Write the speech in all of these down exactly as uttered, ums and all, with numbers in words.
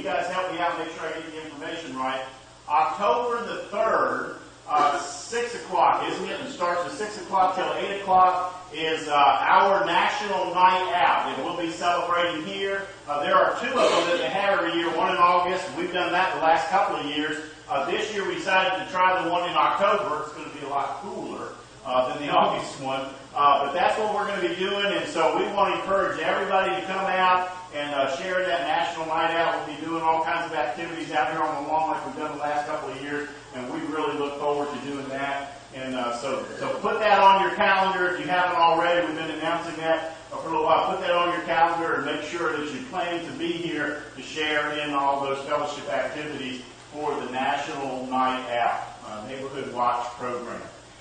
guys help me out, make sure I get the information right. October the third, uh, six o'clock, isn't it? It starts at six o'clock till eight o'clock is uh, our National Night Out. And we'll be celebrating here. Uh, there are two of them that they have every year, one in August. We've done that the last couple of years. Uh, this year we decided to try the one in October. It's going to be a lot cooler uh, than the August one. Uh, but that's what we're going to be doing, and so we want to encourage everybody to come out and uh, share that National Night Out. We'll be doing all kinds of activities out here on the lawn like we've done the last couple of years, and we really look forward to doing that. And uh, so, so put that on your calendar if you haven't already. We've been announcing that for a little while. Put that on your calendar and make sure that you're planning to be here to share in all those fellowship activities for the National Night Out, uh, Neighborhood Watch program.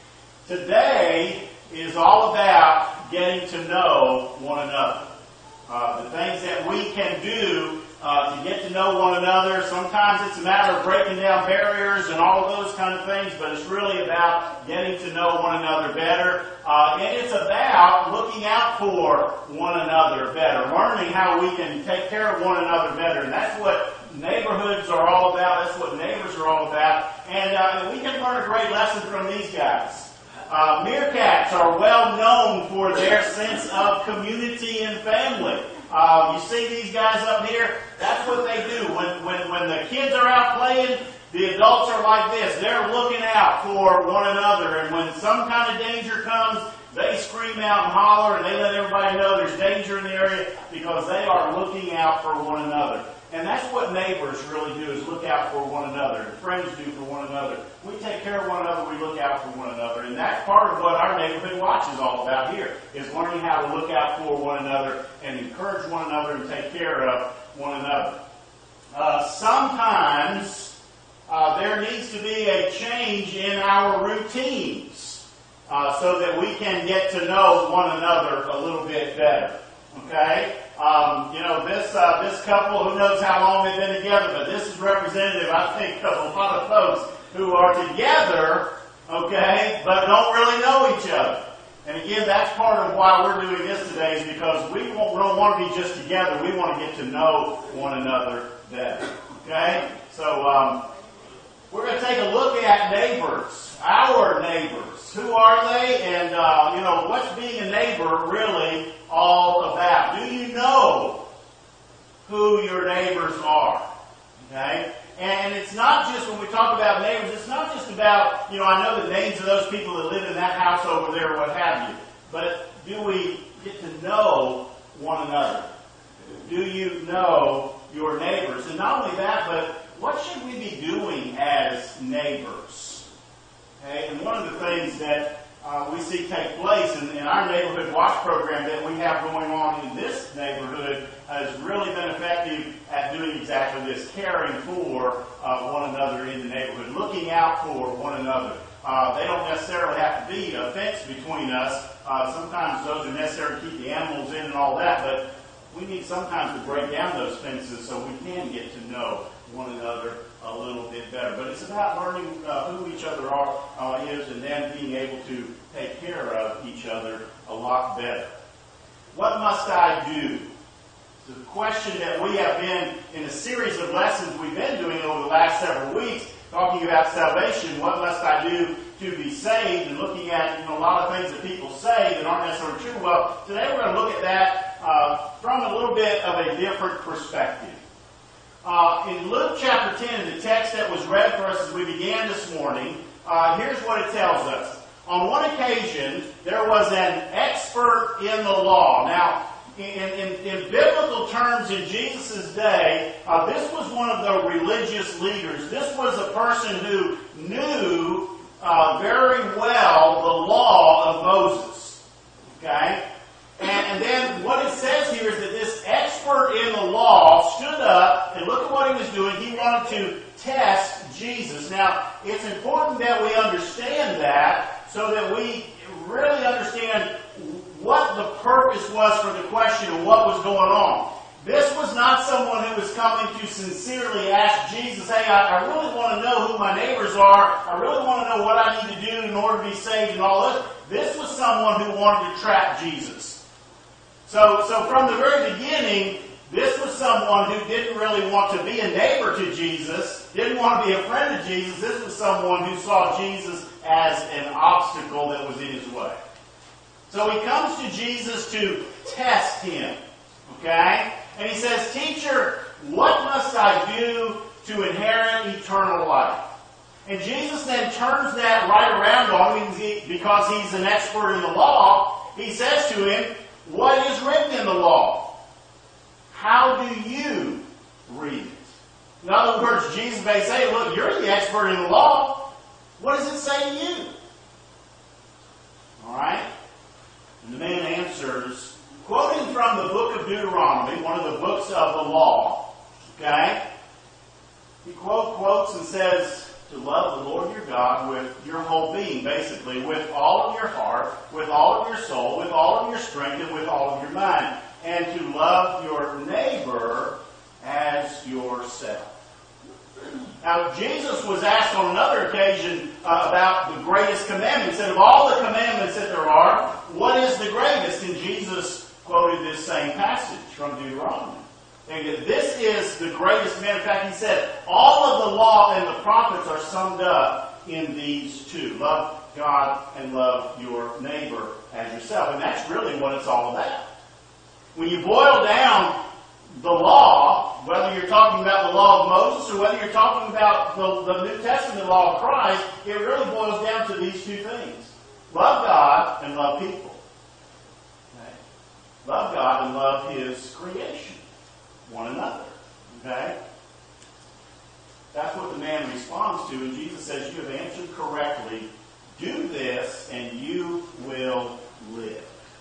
Today is all about getting to know one another. Uh, the things that we can do uh, to get to know one another. Sometimes it's a matter of breaking down barriers and all of those kind of things, but it's really about getting to know one another better. Uh, and it's about looking out for one another better, learning how we can take care of one another better. And that's what neighborhoods are all about. That's what neighbors are all about. And uh, we can learn a great lesson from these guys. Uh, meerkats are well known for their sense of community and family. Uh, you see these guys up here? That's what they do. When, when, when the kids are out playing, the adults are like this. They're looking out for one another. And when some kind of danger comes, they scream out and holler and they let everybody know there's danger in the area because they are looking out for one another. And that's what neighbors really do, is look out for one another. And friends do for one another. We take care of one another, we look out for one another. And that's part of what our Neighborhood Watch is all about here, is learning how to look out for one another and encourage one another and take care of one another. Uh, sometimes uh, there needs to be a change in our routines uh, so that we can get to know one another a little bit better. Okay? Um, you know, this uh, this couple, who knows how long they've been together, but this is representative, I think, of a lot of folks who are together, okay, but don't really know each other. And again, that's part of why we're doing this today, is because we don't, we don't want to be just together. We want to get to know one another better. Okay? So um, we're going to take a look at neighbors, our neighbors. Who are they? And, uh, you know, what's being a neighbor really all about? Do you know who your neighbors are? Okay? And it's not just, when we talk about neighbors, it's not just about, you know, I know the names of those people that live in that house over there, what have you. But do we get to know one another? Do you know your neighbors? And not only that, but what should we be doing as neighbors? Okay? And one of the things that uh, we see take place in, in our Neighborhood Watch program that we have going on in this neighborhood has really been effective at doing exactly this, caring for uh, one another in the neighborhood, looking out for one another. Uh, they don't necessarily have to be a fence between us. Uh, sometimes those are necessary to keep the animals in and all that, but we need sometimes to break down those fences so we can get to know one another a little bit better. But it's about learning uh, who each other are, uh, is, and then being able to take care of each other a lot better. What must I do? The question that we have been in a series of lessons we've been doing over the last several weeks, talking about salvation. What must I do to be saved? And looking at, you know, a lot of things that people say that aren't necessarily true. Well, today we're going to look at that uh, from a little bit of a different perspective. Uh, in Luke chapter ten, the text that was read for us as we began this morning, uh, here's what it tells us. On one occasion, there was an expert in the law. Now, in, in, in biblical terms, in Jesus' day, uh, this was one of the religious leaders. This was a person who knew uh, very well the law of Moses. Okay? And, and then what it says here is that this expert in the law stood up, and look at what he was doing. He wanted to test Jesus. Now, it's important that we understand that so that we really understand what the purpose was for the question and what was going on. This was not someone who was coming to sincerely ask Jesus, hey, I, I really want to know who my neighbors are. I really want to know what I need to do in order to be saved and all this. This was someone who wanted to trap Jesus. So, so from the very beginning, this was someone who didn't really want to be a neighbor to Jesus, didn't want to be a friend of Jesus. This was someone who saw Jesus as an obstacle that was in his way. So he comes to Jesus to test him. Okay? And he says, "Teacher, what must I do to inherit eternal life?" And Jesus then turns that right around on him because he's an expert in the law. He says to him, "What is written in the law? How do you read it?" In other words, Jesus may say, "Look, you're the expert in the law. What does it say to you?" All right? And the man answers, quoting from the book of Deuteronomy, one of the books of the law. Okay? He quote, quotes and says, to love the Lord your God with your whole being, basically, with all of your heart, with all of your soul, with all of your strength, and with all of your mind. And to love your neighbor as yourself. Now, Jesus was asked on another occasion uh, about the greatest commandment. He said, of all the commandments that there are, what is the greatest? And Jesus quoted this same passage from Deuteronomy. And this is the greatest commandment. In fact, he said, all of the law and the prophets are summed up in these two. Love God and love your neighbor as yourself. And that's really what it's all about. When you boil down the law, whether you're talking about the law of Moses or whether you're talking about the, the New Testament law of Christ, it really boils down to these two things. Love God and love people. Okay? Love God and love His creation. One another. Okay? That's what the man responds to, and Jesus says, you have answered correctly. Do this, and you will live.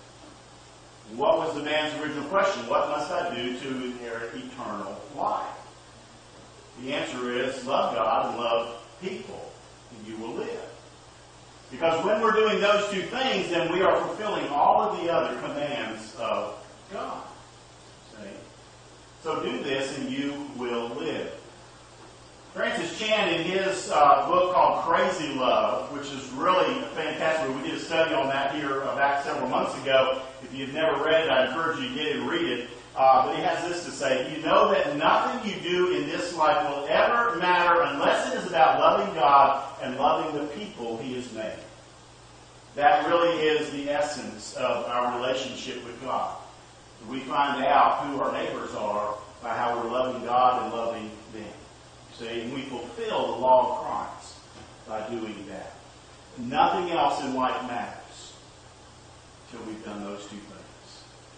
What was the man's original question? What must I do to inherit eternal life? The answer is, love God and love people, and you will live. Because when we're doing those two things, then we are fulfilling all of the other commands of God. See? So do this, and you will live. Francis Chan, in his uh, book called Crazy Love, which is really fantastic. We did a study on that here uh, back several months ago. If you've never read it, I encourage you to get it and read it. Uh, but he has this to say, you know that nothing you do in this life will ever matter unless it is about loving God and loving the people He has made. That really is the essence of our relationship with God. We find out who our neighbors are by how we're loving God and loving them. See, and we fulfill the law of Christ by doing that. Nothing else in life matters until we've done those two things.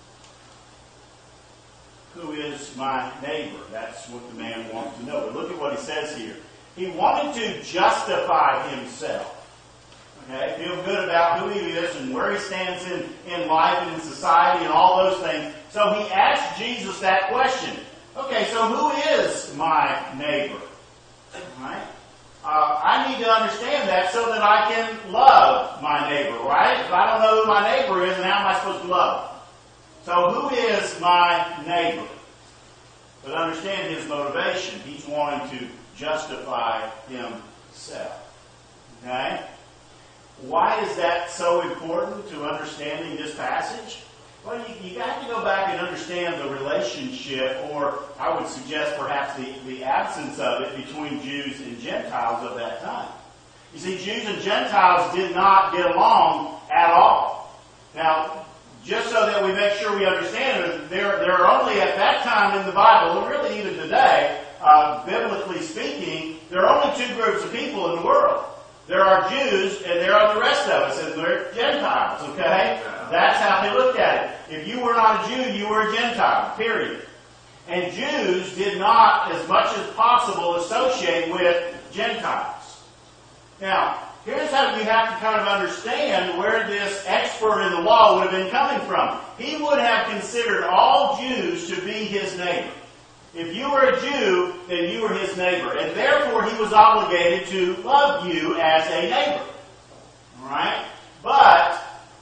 Who is my neighbor? That's what the man wants to know. But look at what he says here. He wanted to justify himself. Okay? Feel good about who he is and where he stands in, in life and in society and all those things. So he asked Jesus that question. Okay, so who is my neighbor? Right? Uh, I need to understand that so that I can love my neighbor, right? If I don't know who my neighbor is, then how am I supposed to love him? So who is my neighbor? But understand his motivation. He's wanting to justify himself. Okay? Why is that so important to understanding this passage? Well, you, you got to go back and understand the relationship, or I would suggest perhaps the, the absence of it, between Jews and Gentiles of that time. You see, Jews and Gentiles did not get along at all. Now, just so that we make sure we understand it, there, there are only at that time in the Bible, and really even today, uh, biblically speaking, there are only two groups of people in the world. There are Jews, and there are the rest of us, and they're Gentiles, okay? That's how they looked at it. If you were not a Jew, you were a Gentile, period. And Jews did not, as much as possible, associate with Gentiles. Now, here's how you have to kind of understand where this expert in the law would have been coming from. He would have considered all Jews to be his neighbor. If you were a Jew, then you were his neighbor. And therefore, he was obligated to love you as a neighbor. All right? But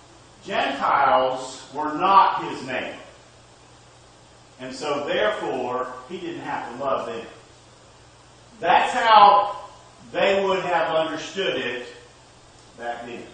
Gentiles were not his neighbor. And so, therefore, he didn't have to love them. That's how they would have understood it back then.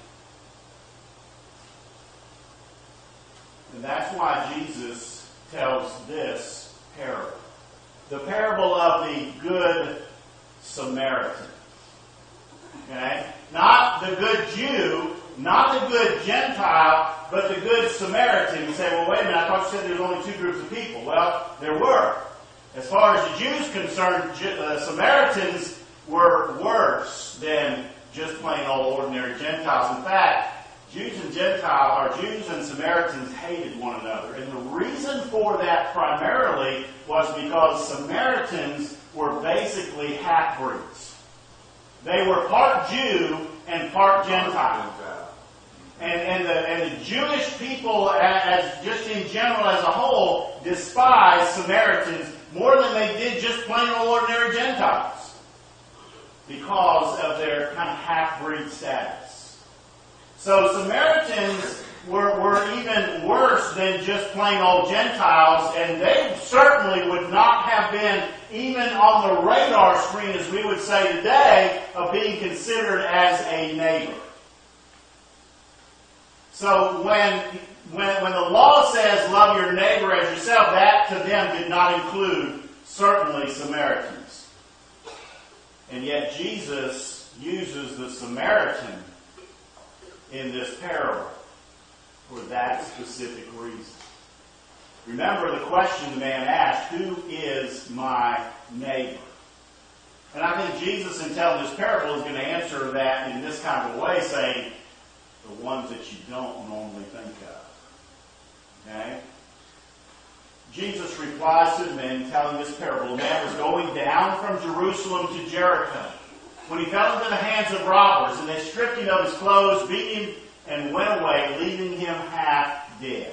And that's why Jesus tells this parable. The parable of the Good Samaritan. Okay? Not the good Jew, not the good Gentile, but the Good Samaritan. You say, well, wait a minute, I thought you said there were only two groups of people. Well, there were. As far as the Jews concerned, uh, Samaritans were worse than just plain old ordinary Gentiles. In fact, Jews and Gentiles, or Jews and Samaritans hated one another. And the reason for that primarily was because Samaritans were basically half-breeds. They were part Jew and part Gentile. And, and, the, and the Jewish people, as, as just in general as a whole, despised Samaritans more than they did just plain old ordinary Gentiles because of their kind of half-breed status. So Samaritans were, were even worse than just plain old Gentiles, and they certainly would not have been even on the radar screen, as we would say today, of being considered as a neighbor. So when, when, when the law says love your neighbor as yourself, that to them did not include certainly Samaritans. And yet Jesus uses the Samaritan in this parable for that specific reason. Remember the question the man asked, who is my neighbor? And I think Jesus, in telling this parable, is going to answer that in this kind of a way, saying, the ones that you don't normally think of. Okay? Jesus replies to the man telling this parable. A man was going down from Jerusalem to Jericho when he fell into the hands of robbers, and they stripped him of his clothes, beat him, and went away, leaving him half dead.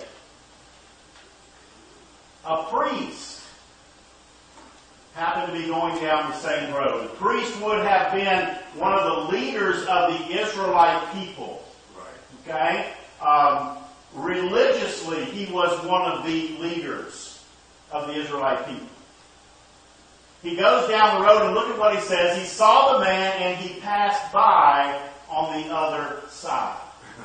A priest happened to be going down the same road. The priest would have been one of the leaders of the Israelite people. Okay? Um, religiously, he was one of the leaders of the Israelite people. He goes down the road and look at what he says. He saw the man and he passed by on the other side.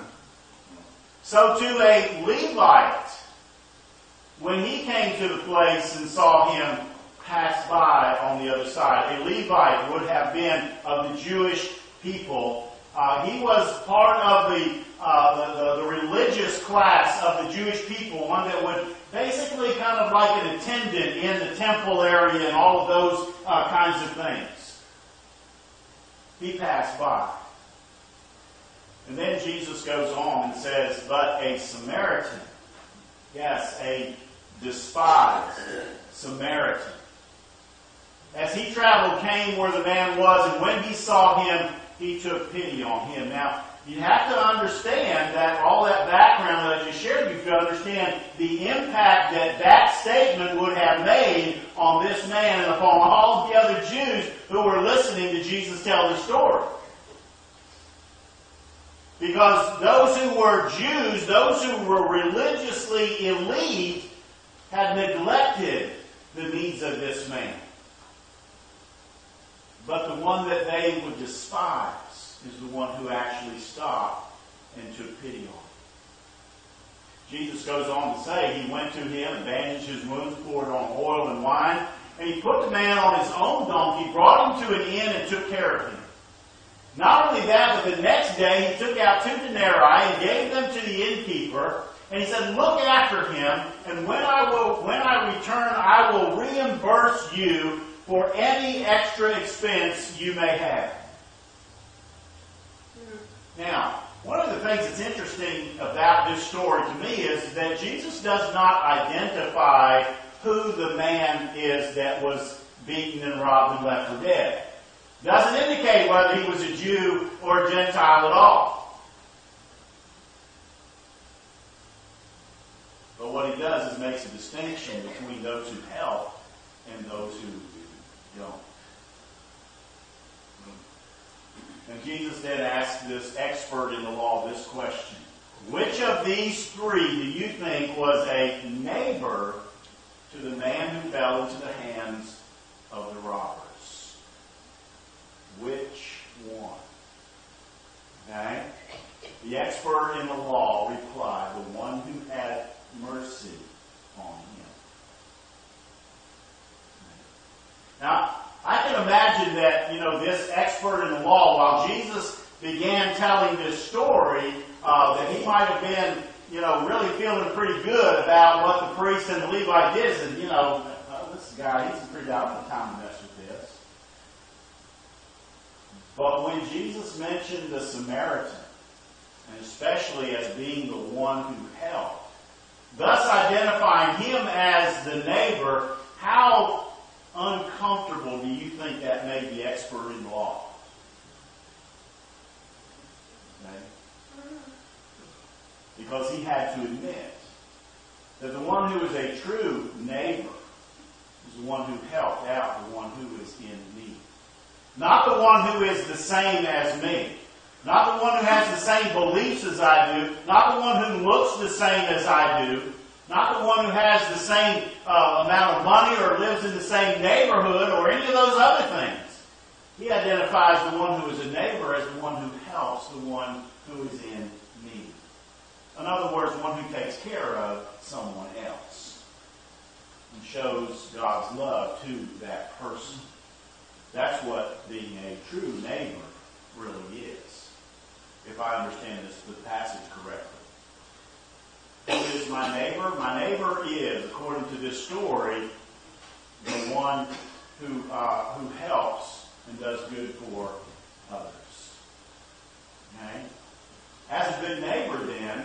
So to a Levite, when he came to the place and saw him pass by on the other side, a Levite would have been of the Jewish people. Uh, he was part of the, uh, the, the, the religious class of the Jewish people, one that would basically kind of like an attendant in the temple area and all of those uh, kinds of things. He passed by. And then Jesus goes on and says, but a Samaritan, yes, a despised Samaritan, as he traveled, came where the man was, and when he saw him, he took pity on him. Now, you have to understand that all that background that I just shared with you, to understand the impact that that statement would have made on this man and upon all the other Jews who were listening to Jesus tell the story. Because those who were Jews, those who were religiously elite, had neglected the needs of this man. But the one that they would despise is the one who actually stopped and took pity on him. Jesus goes on to say, he went to him and bandaged his wounds, poured on oil and wine, and he put the man on his own donkey, brought him to an inn, and took care of him. Not only that, but the next day he took out two denarii and gave them to the innkeeper, and he said, look after him, and when I will, when I return, I will reimburse you for any extra expense you may have. Now, one of the things that's interesting about this story to me is that Jesus does not identify who the man is that was beaten and robbed and left for dead. Doesn't indicate whether he was a Jew or a Gentile at all. But what he does is makes a distinction between those who help and those who don't. And Jesus then asked this expert in the law this question. Which of these three do you think was a neighbor to the man who fell into the hands of the robbers? Which one? Okay? The expert in the law replied, the one who had mercy on him. imagine that, you know, this expert in the law, while Jesus began telling this story, uh, that he might have been, you know, really feeling pretty good about what the priest and the Levite did. And, you know, uh, this guy, he's pretty out of time to mess with this. But when Jesus mentioned the Samaritan, and especially as being the one who helped, thus identifying him as the neighbor, how uncomfortable do you think that made the expert in law? Okay? Because he had to admit that the one who is a true neighbor is the one who helped out the one who is in need. Not the one who is the same as me. Not the one who has the same beliefs as I do. Not the one who looks the same as I do. Not the one who has the same uh, amount of money or lives in the same neighborhood or any of those other things. He identifies the one who is a neighbor as the one who helps the one who is in need. In other words, one who takes care of someone else and shows God's love to that person. That's what being a true neighbor really is, if I understand this the passage correctly. Who is my neighbor? My neighbor is, according to this story, the one who uh, who helps and does good for others. Okay? As a good neighbor, then,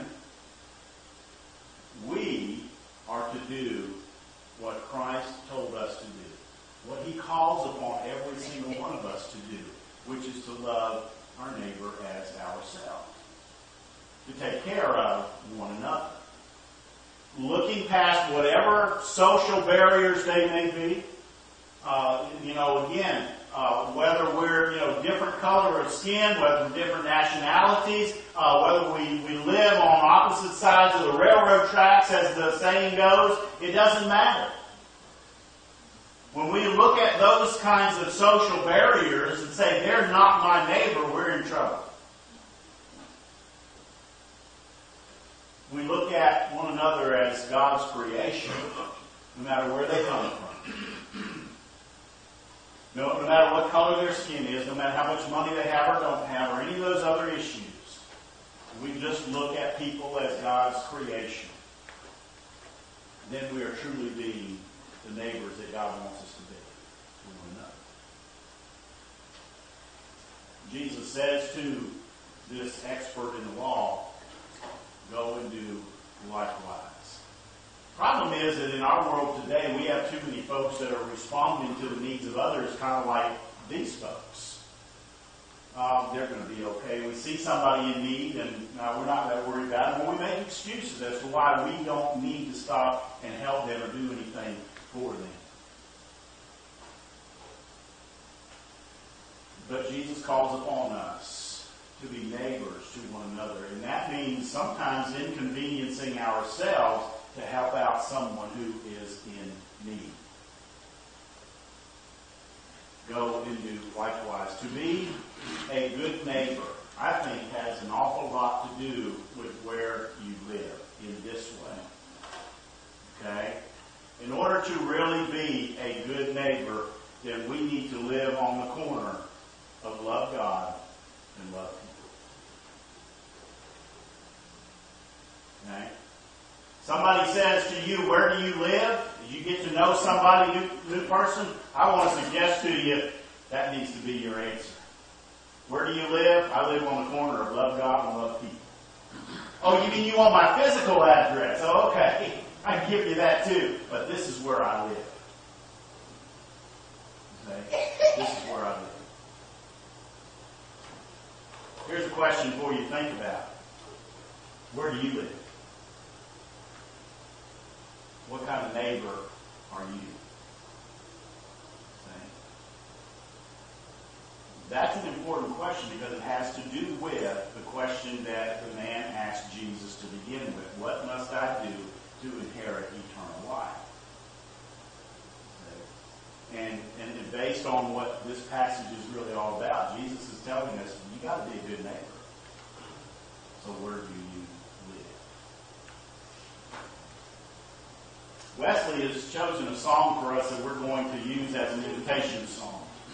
we are to do what Christ told us to do, what he calls upon every single one of us to do, which is to love our neighbor as ourselves, to take care of one another, looking past whatever social barriers they may be. Uh, you know, again, uh, whether we're, you know, different color of skin, whether we're different nationalities, uh, whether we, we live on opposite sides of the railroad tracks, as the saying goes, it doesn't matter. When we look at those kinds of social barriers and say, they're not my neighbor, we're in trouble. We look at one another as God's creation, no matter where they come from. No, no matter what color their skin is, no matter how much money they have or don't have, or any of those other issues. We just look at people as God's creation. Then we are truly being the neighbors that God wants us to be to one another. Jesus says to this expert in the law, go and do likewise. Problem is that in our world today, we have too many folks that are responding to the needs of others kind of like these folks. Um, they're going to be okay. We see somebody in need, and uh, we're not that worried about it. But we make excuses as to why we don't need to stop and help them or do anything for them. But Jesus calls upon us to be neighbors to one another. And that means sometimes inconveniencing ourselves to help out someone who is in need. Go and do likewise. To be a good neighbor, I think, has an awful lot to do with where you live in this way. Okay? In order to really be a good neighbor, then we need to live on the corner of love God and love people. Okay? Somebody says to you, where do you live? As you get to know somebody, new, new person, I want to suggest to you that needs to be your answer. Where do you live? I live on the corner of love God and love people. Oh, you mean you want my physical address? Oh, okay. I can give you that too. But this is where I live. Okay? This is where I live. Here's a question for you to think about. Where do you live? What kind of neighbor are you? Okay. That's an important question because it has to do with the question that the man asked Jesus to begin with. What must I do to inherit eternal life? Okay. And, and, and based on what this passage is really all about, Jesus is telling us, you got to be a good neighbor. So where do you Wesley has chosen a song for us that we're going to use as an invitation song.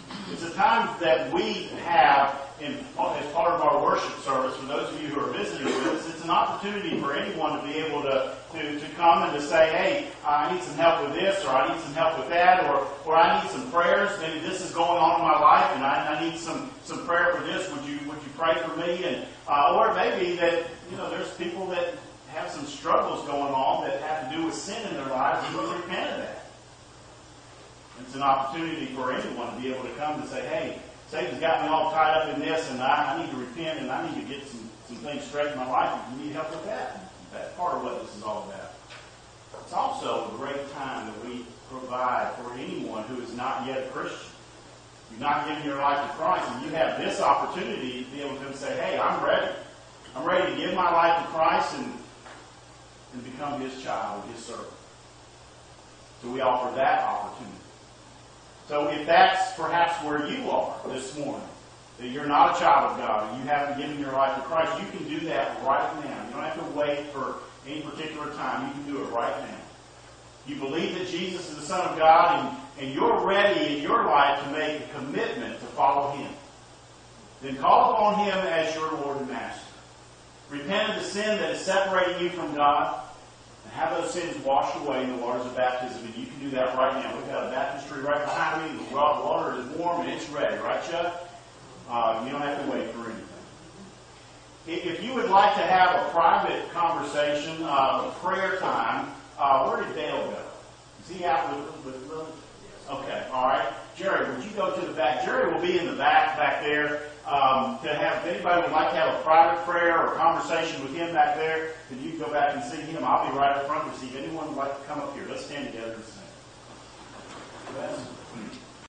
It's a time that we have in, as part of our worship service. For those of you who are visiting with us, it's an opportunity for anyone to be able to, to, to come and to say, hey, I need some help with this, or I need some help with that, or, or I need some prayers. Maybe this is going on in my life, and I, I need some, some prayer for this. Would you would you pray for me? And uh, or it may be that, you know, there's people that have some struggles going on that have to do with sin in their lives, and we repent of that. It's an opportunity for anyone to be able to come and say, hey, Satan's got me all tied up in this, and I, I need to repent, and I need to get some, some things straight in my life. If you need help with that, that's part of what this is all about. It's also a great time that we provide for anyone who is not yet a Christian. You've not given your life to Christ, and you have this opportunity to be able to come and say, hey, I'm ready. I'm ready to give my life to Christ and, and become His child, His servant. So we offer that opportunity. So if that's perhaps where you are this morning, that you're not a child of God and you haven't given your life to Christ, you can do that right now. You don't have to wait for any particular time. You can do it right now. You believe that Jesus is the Son of God, and, and you're ready in your life to make a commitment to follow Him. Then call upon Him as your Lord and Master. Repent of the sin that is separating you from God, and have those sins washed away in the waters of baptism. And you can do that right now. We've got a baptistry right behind me. The water is warm and it's ready. Right, Chuck? Uh, you don't have to wait for anything. If you would like to have a private conversation, uh, a prayer time, uh, where did Dale go? Is he out with, with Lily? Okay, all right. Jerry, would you go to the back? Jerry will be in the back, back there. Um, to have, if anybody would like to have a private prayer or conversation with him back there, then you can go back and see him. I'll be right up front to see if anyone would like to come up here. Let's stand together and sing.